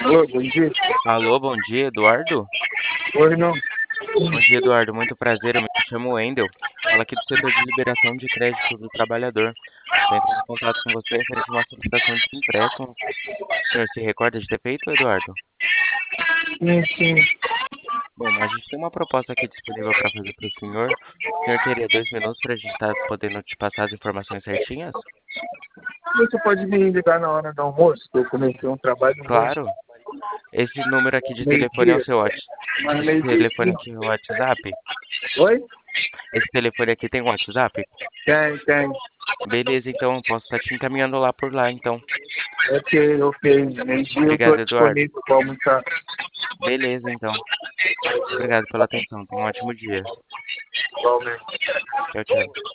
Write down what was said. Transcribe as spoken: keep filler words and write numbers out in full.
Oi, bom dia. Alô, bom dia, Eduardo? Oi, não. Bom dia, Eduardo. Muito prazer. Eu me chamo Wendel. Fala aqui do setor de liberação de crédito do trabalhador. Estou entrando em contato com você referente a uma solicitação de empréstimo. O senhor se recorda de ter feito, Eduardo? Sim, sim. Bom, a gente tem uma proposta aqui disponível para fazer para o senhor. O senhor teria dois minutos para a gente estar podendo te passar as informações certinhas? Você pode me ligar na hora do almoço, que eu comecei um trabalho, não vou Claro. Esse número aqui de telefone é o meio-dia, seu WhatsApp. mas Esse meio-dia e telefone aqui quinze. é o WhatsApp? Oi? Esse telefone aqui tem WhatsApp? Tem, tem. Beleza, então eu posso estar te encaminhando lá por lá, então. Ok, ok. Meio-dia eu estou Obrigado, Eduardo. disponível para almoçar. Beleza, então. Obrigado pela atenção. Tenha um ótimo dia. Igualmente. Tchau, tchau.